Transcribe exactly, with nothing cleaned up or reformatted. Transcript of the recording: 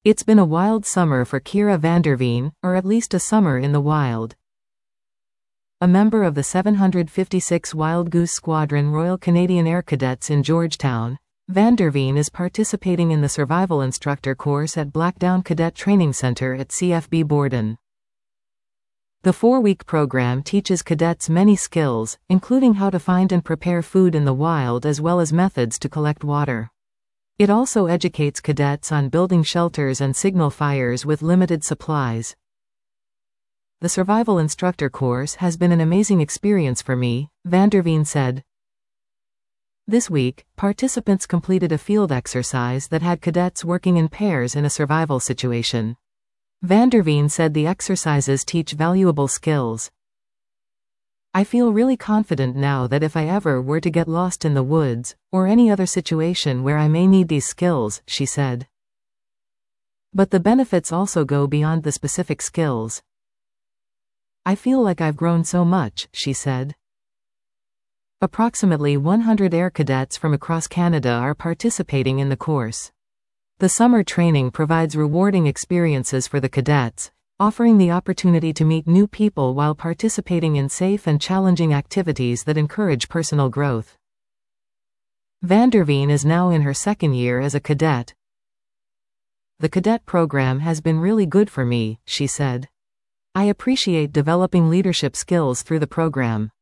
It's been a wild summer for Kira Vanderveen, or at least a summer in the wild. A member of the seven hundred fifty-six Wild Goose Squadron Royal Canadian Air Cadets in Georgetown, Vanderveen is participating in the Survival Instructor course at Blackdown Cadet Training Center at C F B Borden. The four-week program teaches cadets many skills, including how to find and prepare food in the wild as well as methods to collect water. It also educates cadets on building shelters and signal fires with limited supplies. The Survival Instructor course has been an amazing experience for me, Vanderveen said. This week, participants completed a field exercise that had cadets working in pairs in a survival situation. Vanderveen said the exercises teach valuable skills. I feel really confident now that if I ever were to get lost in the woods, or any other situation where I may need these skills, she said. But the benefits also go beyond the specific skills. I feel like I've grown so much, she said. Approximately one hundred air cadets from across Canada are participating in the course. The summer training provides rewarding experiences for the cadets, offering the opportunity to meet new people while participating in safe and challenging activities that encourage personal growth. Vanderveen is now in her second year as a cadet. The cadet program has been really good for me, she said. I appreciate developing leadership skills through the program.